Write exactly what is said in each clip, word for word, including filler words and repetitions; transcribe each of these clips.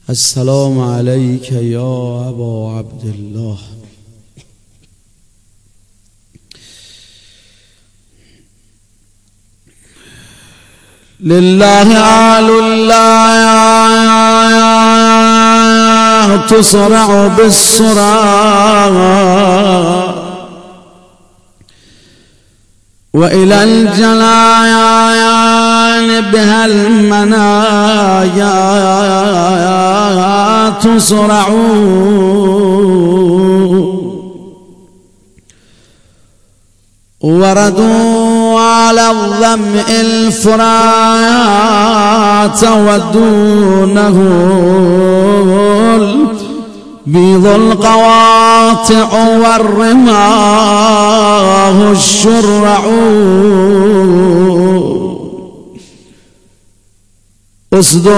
السلام عليك يا أبا عبد الله. لله آل الله تسرع بالسرعة وإلى الجلال بها المنايا تسرع وردوا على الظمء الفرات ودونه بيض القواطع والرماه الشرع أسد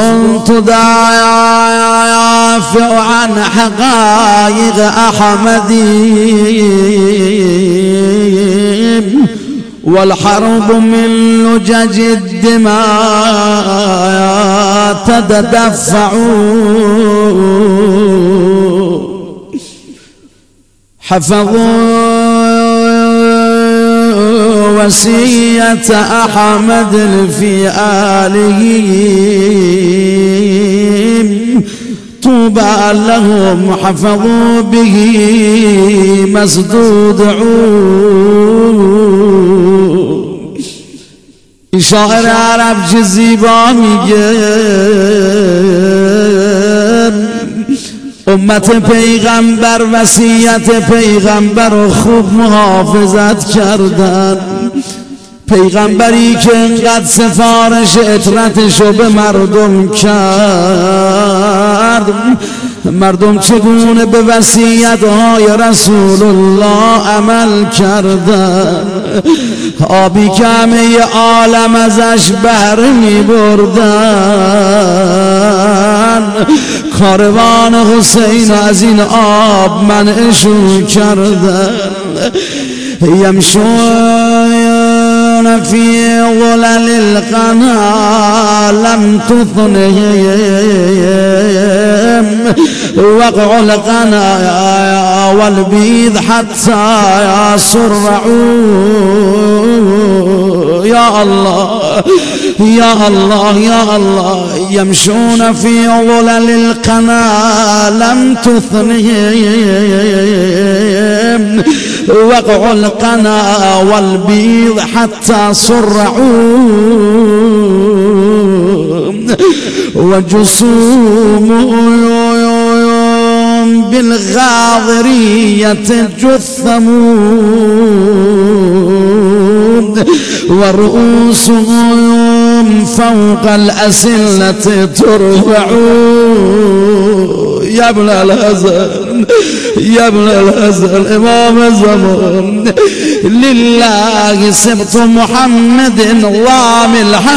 تدافع عن حقائق أحمدي والحرب من لجج الدماء تتدفع حفظوا وصية أحمد في آله طوبى لهم حفظوا به مسدود عود. شاعر عرب جزیبا میگه امت پیغمبر وصیت پیغمبر رو خوب محافظت کردن. پیغمبری که انقدر سفارش عطرتشو به مردم کرد، مردم چگونه به وصیت‌های رسول الله عمل کردن. آبی که همه عالم ازش بهره می‌بردن، کاروان حسین از این آب منعشون کردن. یمشون فی ظلل القنا لم تثنهم وقع القنا والبيض حتى يسرعوا. يا الله يا الله يا الله. يمشون في ظلل القنا لم تثنهم وقع القنا والبيض حتى صرعوا وجسومهم بالغاضرية جثمون ورؤوسهم فوق الأسلة ترفع. يا ابن الحسن يا ابن الحسن إمام الزمان لله سبط محمد ضام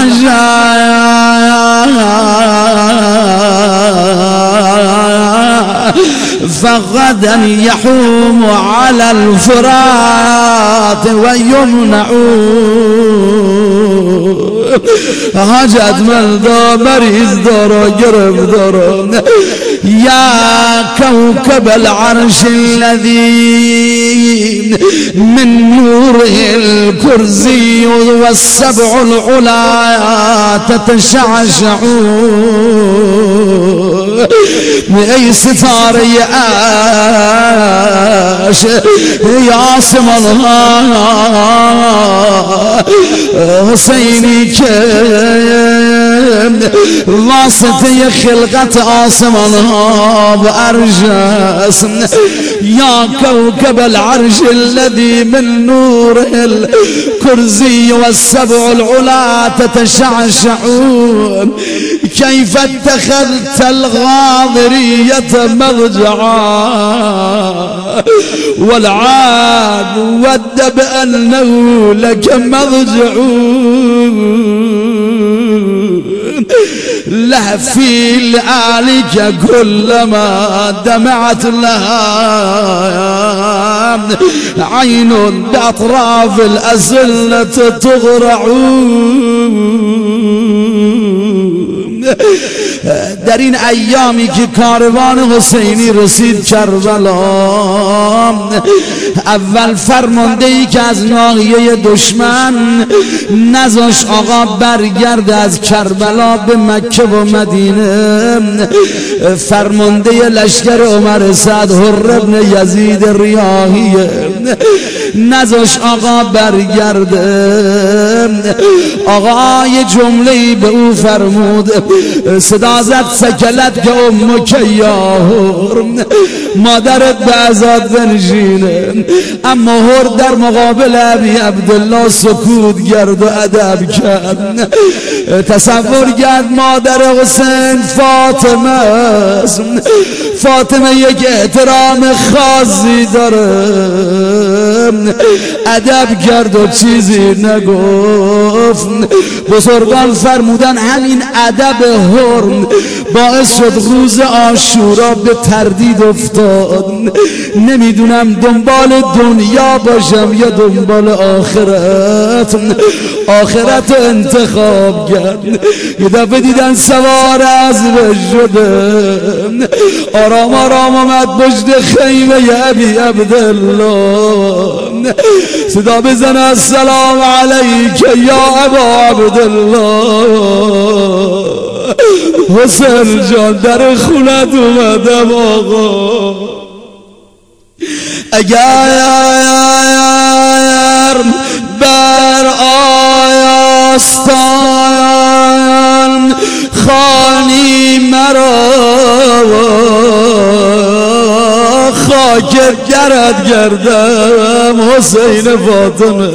الحجاج فغدا يحوم على الفرات ويمنعون. حاجت من دا مریض دارا گرم دارا. يا كوكب العرش الذي من نوره الكرسي والسبع العلا تتشعشعون. أي ستار يعاش يعاصم الله حسيني كم واسطة خلقة عاصم الله بأرجاس. يا كوكب العرش الذي من نور الكرسي والسبع العلا تتشعشعون. كيف اتخذت الغاضرية مضجعا والعاد ود بأنه لك مضجع. لهفي لآلك كلما دمعت لها عين بأطراف الأسلة تغرع. در این ایامی که کاروان حسینی رسید کربلا، اول فرمانده ای که از ناحیه دشمن نذاش آقا برگرد از کربلا به مکه و مدینه، فرمانده لشکر عمر سعد حر ابن یزید ریاحی نذاش آقا برگرده. آقا یه جمله‌ای به او فرمود، صدا زد سکلت که امک یا حر، مادرت به عزاد بنشینه. اما حر در مقابل ابی عبدالله سکوت کرد و ادب کرد. تصور کرد مادر حسین فاطمه است، فاطمه یک احترام خاصی داره، ادب کرد و چیزی نگفت. بزرگان فرمودن همین ادب حرم باعث شد روز عاشورا به تردید افتاد، نمیدونم دنبال دنیا باشم یا دنبال آخرت. آخرت رو انتخاب کرد. یه دفعه دیدن سوار اسب شده، آرام آرام آمد پشت خیمه ابی عبدالله، صدا بزن السلام علیک یا ابا عبدالله. حسین جان در خونت اومدم آقا، اگر بر آستان خانی مرا خاک درت گردم حسین فاطمه،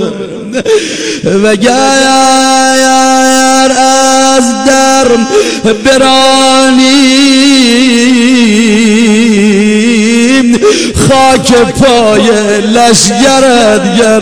وگر از در برانیم خاک پای لشگرت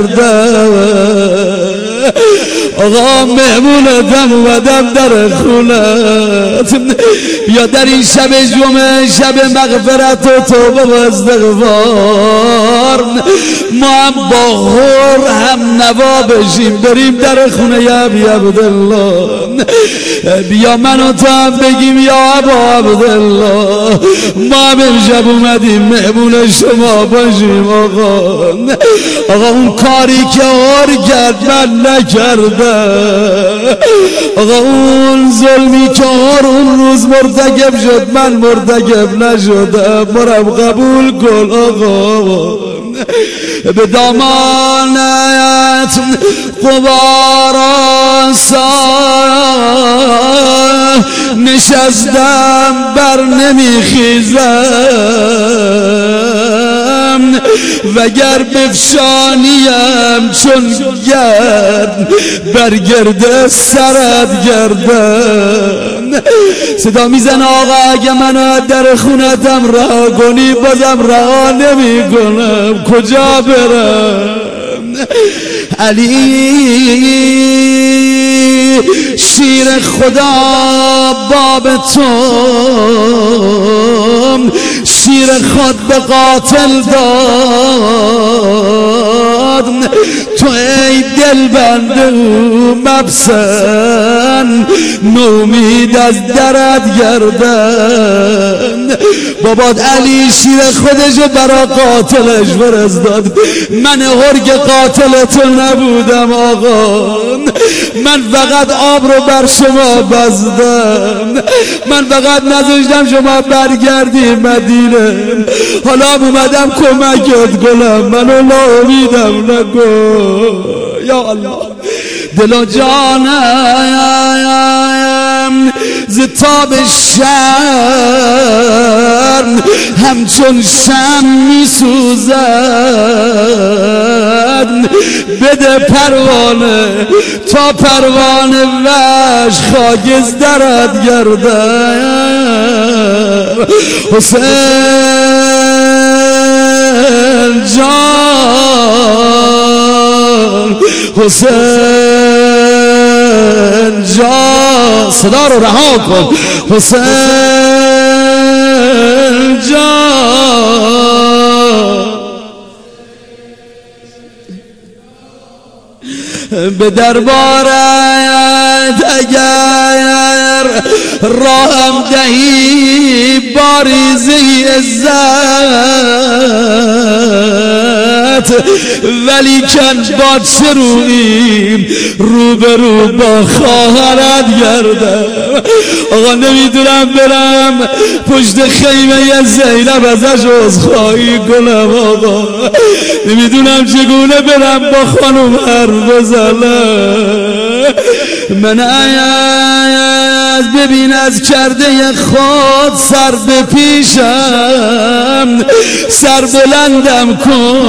گردم. آقا مهمونتم اومدم در خونت، یا در این شب جمعه شب مغفرت و توبه و استغفار ما هم با حر هم نوا بشیم، بریم در خونه ابی عبدالله، بیا من و تو هم بگیم یا ابا عبدالله ما هم امشب اومدیم مهمون شما باشیم. آقا آقا اون کاری که حر کرد من نکردم، آقا اون ظلمی که حر اون روز مرتکب شد من مرتکب نشدم، مرم قبول کن آقا. به دامانت غبار آسان نشستم بر نمیخیزم، وگر بفشانیم چون گرد برگرد سرت گردم. صدا میزن آقا اگه منو در خونتم رها کنی بازم رها نمی کنم، کجا برم؟ علی شیر خدا باب تو شیر خود به قاتل داد، تو ای دل بنده مبسن نومید از درت گردن. بابات علی شیر خودشو برا قاتلش فرستاد، من هرگ قاتل تو نبودم آقا، من فقط آب رو بر شما بزدم، من فقط نذاشتم شما برگردی مدینه، حالا اومدم کمکت کنم، منو ناامیدم نکن یا الله. دل و جانم ز تاب شرم همچون شم می سوزد، بده پروانه تا پروانه وش خاک درت گردم. حسین جان حسین جان صدا رو رها کن، حسین جان به دربارت اگر راهم دهی باریزی عزت ولی کن با چه رویم روبرو با خواهرت گردم. آقا نمیدونم برم پشت خیمه زینب ازش عذرخواهی کنم، آقا نمیدونم چگونه برم با خانم حرف بزنم. من از ببین از کرده خود سر به پیشم سر بلندم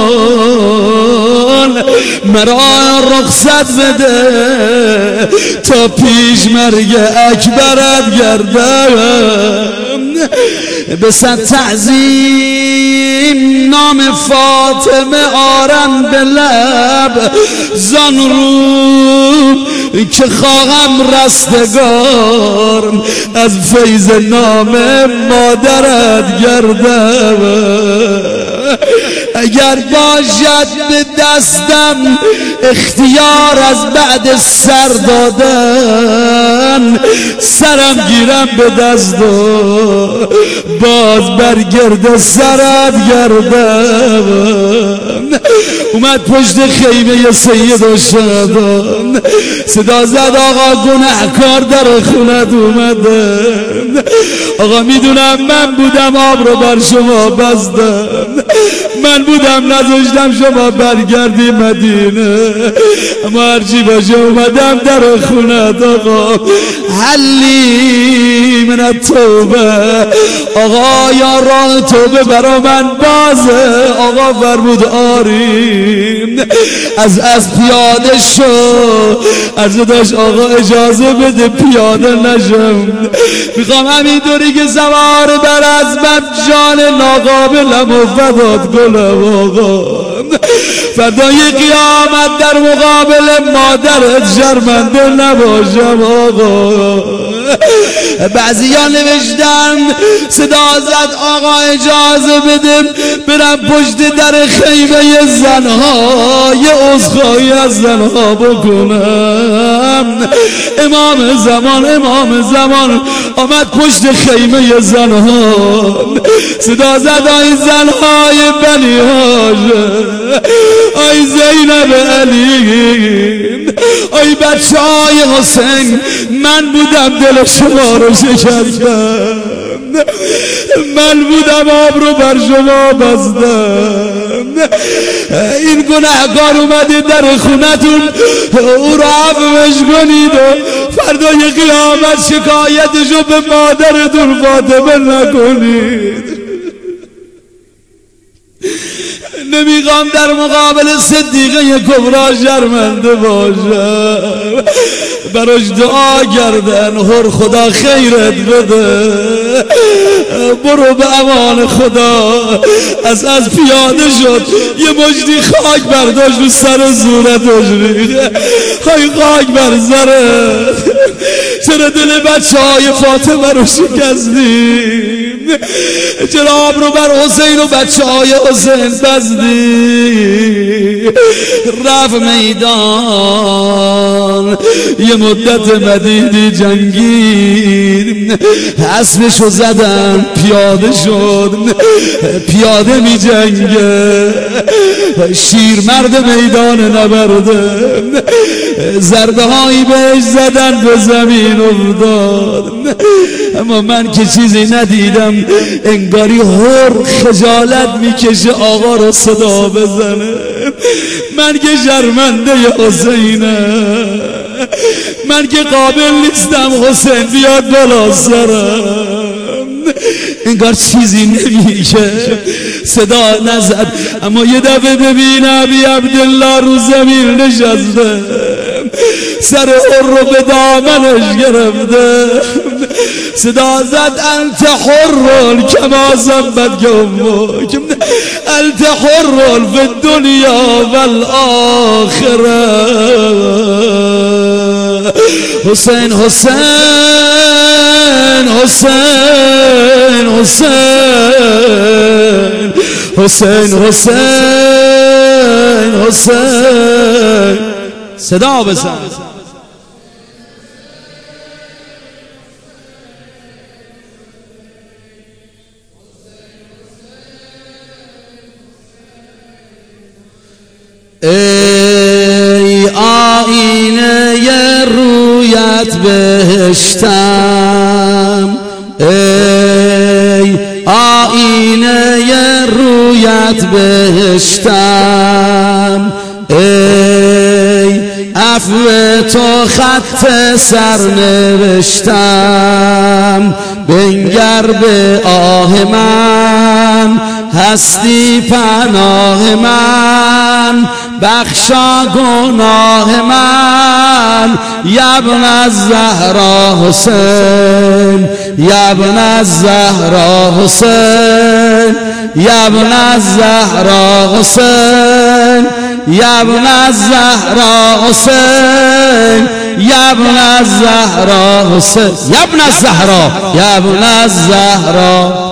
کن، مرا رخصت بده تا پیش مرگ اکبرت گردم. به صد تعظیم نام فاطمه آرم به لب زان رو که خواهم رستگار از فیض نام مادرت گردم. اگر باشد به دستم اختیار از بعد سر دادن سرم گیرم به دست و باز برگرد سرت گردم. اومد پشت خیمه سید و شهدان صدا زد آقا گناهکار در خونت اومدم. آقا میدونم من بودم آب رو بر شما بستم، من بودم نذاشتم شما برگردی مدینه، اما هرچی باشه اومدم در خونت. آقا حلی من التوبه، آقا یا راه توبه برا من بازه. آقا فرمود آریم از از پیاده شو، از داشت آقا اجازه بده پیاده نشم، میخوام همینطوری که سوار بر ازمم جان ناقابلم و فدات کنم. آقا فردای قیامت در مقابل مادرت شرمنده نباشم. آقا بعضی ها نوشتن صدا زد آقا اجازه بده برم پشت در خیمه زنها یه عذرخواهی از زنها بکنم. امام زمان امام زمان آمد پشت خیمه زنها صدا زد آی زنهای بنی هاشم، آی زینب علی، آی بچه های حسین، من بودم دل شما رو شکستم، من بودم آب رو بر شما بستم. این گناهکار اومده در خونتون او رو عفوش کنید و فردای قیامت شکایتشو به مادرتون فاطمه نکنید. نمیخوام در مقابل صدیقه کبرا شرمنده باشم. براش دعا کردن هر خدا خیرت بده، برو به امان خدا. از از پیاده شد یه مجدی خاک برداشت رو سر صورتش ریخت. های خاک بر سرت، چرا دل بچه های فاطمه رو شکستیم؟ چرا آب رو بر حسین و بچه های حسین بزدی؟ رفت میدان یه مدت مدیدی جنگید، اسبشو زدن پیاده شد، پیاده می جنگه، شیر مرد میدان نبرده، ضربه هایی بهش زدن به زمین افتاد. اما من که چیزی ندیدم، انگاری هر خجالت میکشه آقا رو صدا بزنه. من که شرمنده حسینم، من که قابل نیستم حسین بیاد بالا سرم. انگار چیزی نمیشه، صدا نزد. اما یه دفعه ببین ابی عبدالله رو زمین نشسته، سر هر رو به دامنش گرفته، صدا زد انت حر کما زنبت امک، انت حر فی الدنیا والآخره. حسین حسین حسین حسین حسین حسین حسین صدا بزن. ای آینه رویت بهشتم، ای آینه رویت بهشتم، ای عفو تو خط سر نوشتم، بنگر به آه من هستی پناه من، بخشا گناه من، یبن الزهرا حسین، یبن الزهرا حسین، یبن الزهرا حسین، یبن الزهرا حسین، یبن الزهرا حسین، یبن الزهرا، یبن الزهرا،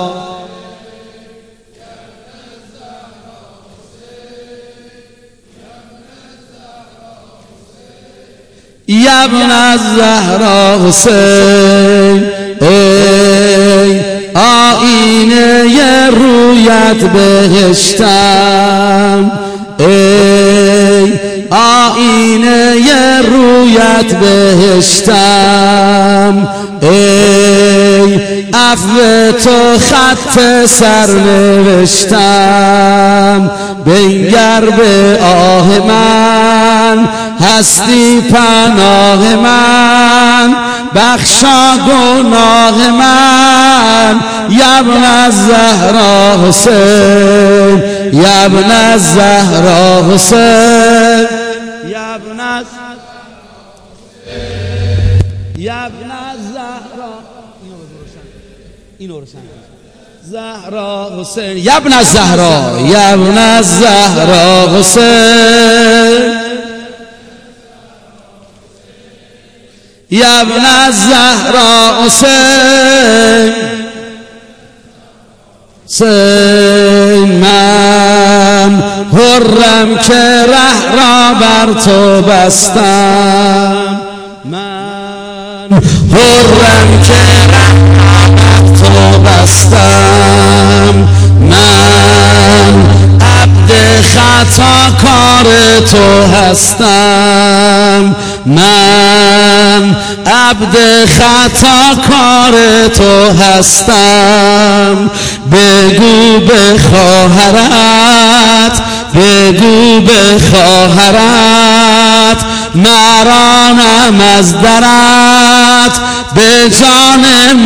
یبن الزهرا حسین، ای آینه رویت بهشتم، ای آینه رویت بهشتم، ای عفو تو خط سر نوشتم، بنگر به آه من هستی پناه من، بخشا گناه من، یبن الزهرا حسین، یبن الزهرا حسین، یبن یبن الزهرا، اینو روشن زهرا حسین، یبن الزهرا، یبن الزهرا حسین، یبن الزهرا حسین، حسین من حرم که ره را بر تو بستم، من حرم که ره را بر تو بستم، من عبد خطا کار تو هستم، من عبد خطا کار تو هستم، بگو به خواهرت، بگو به خواهرت، مرانم از درت به جان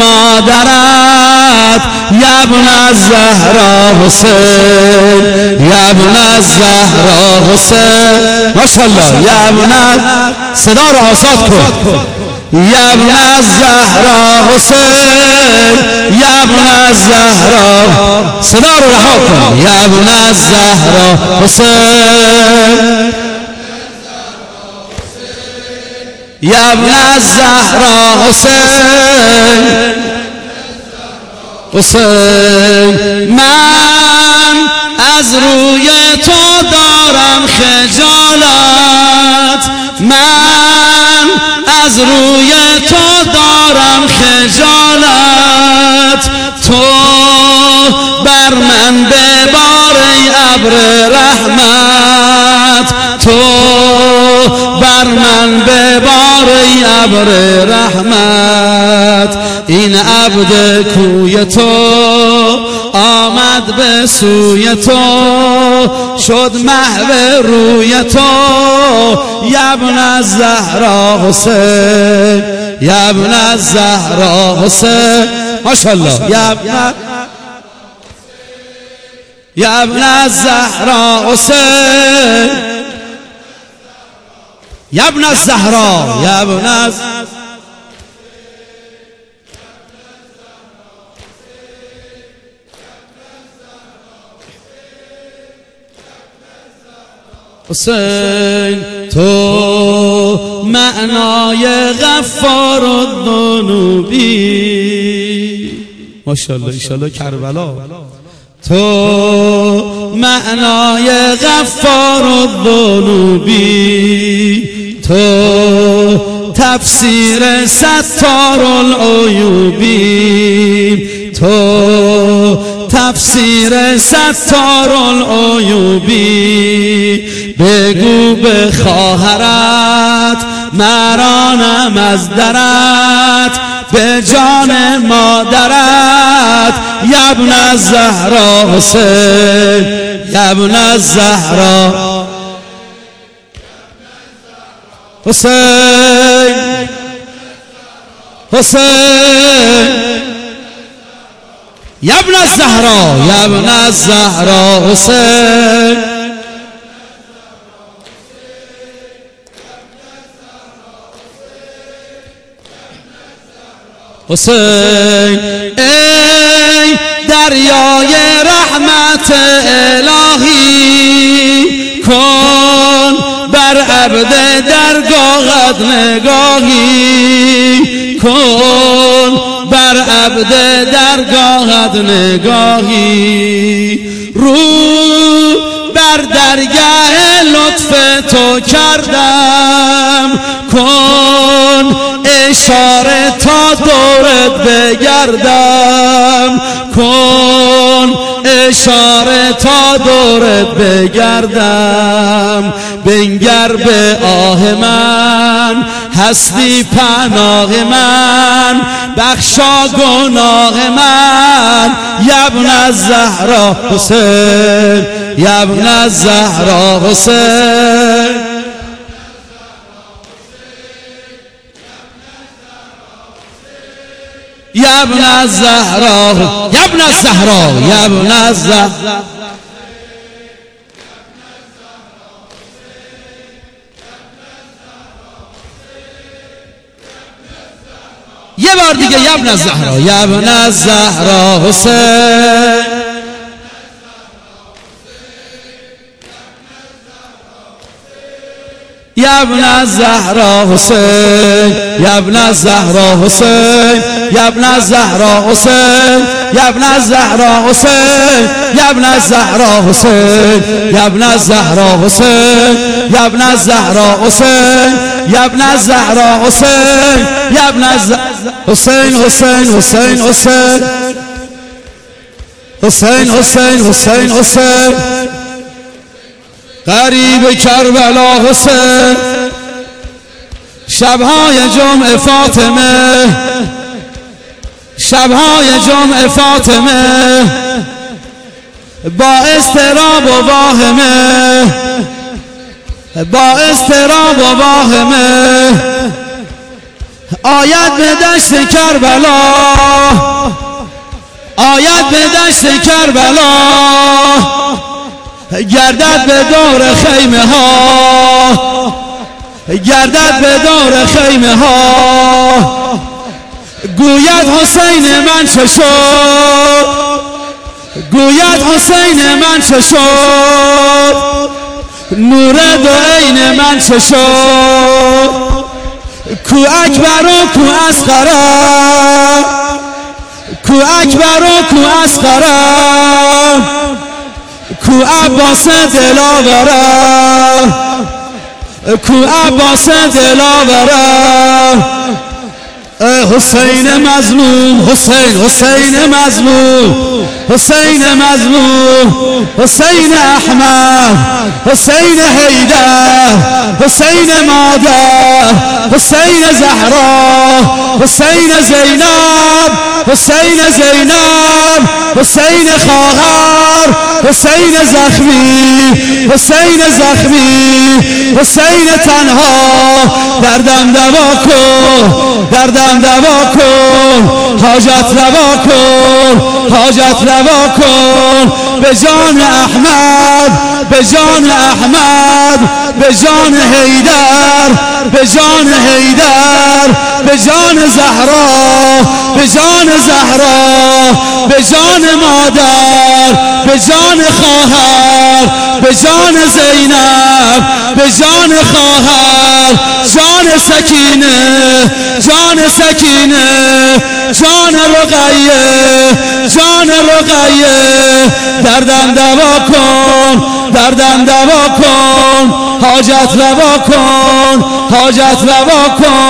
مادرت، یبن الزهرا حسین، یبن الزهرا حسین، ماشاءالله، یبن صدا رو آزاد کن، یبن الزهرا حسین، یبن الزهرا، صدا رو رها کن، یبن الزهرا حسین، یبن الزهرا حسین، حسین من از روی تو دارم خجالت، من از روی تو دارم خجالت، تو بر من ببار ای ابر رحمت، تو بر من ببار ای ابر رحمت، این عبد کوی تو آمد به سوی تو، شد محو روی تو، یبن الزهرا حسین، یبن الزهرا حسین، ماشاءالله، یبن یبن الزهرا حسین، یبن الزهرا، یبن الزهرا حسین، تو معنای غفار الذنوبی، ماشاءالله، انشاءالله کربلا، تو معنای غفار الذنوبی، تو تفسیر ستار العیوبی، تو تفسیر ستارالعیوبی بگو به خواهرت مرانم از درت به جان مادرت یبن الزهرا حسین یبن الزهرا حسین حسین یبن الزهرا یبن الزهرا حسین حسین ای دریای رحمت الهی کن بر عبد درگاهت نگاهی کن بر عبد درگاهت نگاهی رو بر درگاه لطف تو کردم کن اشاره تا دورت بگردم کن اشاره تا دورت بگردم بنگر به آه من هستی پناه من بخشا گناه من یبن الزهرا حسین یبن الزهرا حسین یبن الزهرا یبن الزهرا یبن الزهرا یه بار دیگه یبن الزهرا یبن الزهرا حسین یبن الزهرا حسین یبن الزهرا حسین یبن الزهرا حسین یبن الزهرا حسین یبن الزهرا حسین یبن الزهرا حسین یبن الزهرا حسین یبن الزهرا حسین یبن حسین حسین حسین حسین حسین حسین حسین حسین غریب کربلا حسین شبهای جمعه فاطمه شبهای جمعه فاطمه با اضطراب و واهمه با اضطراب و واهمه آید به دشت کربلا آید به دشت کربلا گردد به دور خیمه ها گردد به دور خیمه ها گوید حسین من چه شد گوید حسین من چه شد نور دو عین من چه شد کو اکبر و کو اصغر کو اکبر و کو اصغر کو عباس دلاوره کو عباس دلاوره حسین مظلوم حسین حسین مظلوم حسین مظلوم حسین احمد حسین حیدر حسین مادر حسین زهرا حسین زینب حسین زینب حسین خواهر حسین زخمی حسین زخمی حسین تنها دردم دوا کن دردم دوا کن حاجت روا کن حاجت روا کن به جان احمد به جان احمد به جان حیدر به جان حیدر به جان زهرا به جان زهرا به جان مادر به جان خواهر به جان زینب به جان خواهر جان سکینه جان سکینه جان رقیه جان رقیه دردم دوا کن دردم دوا کن حاجت روا کن حاجت روا کن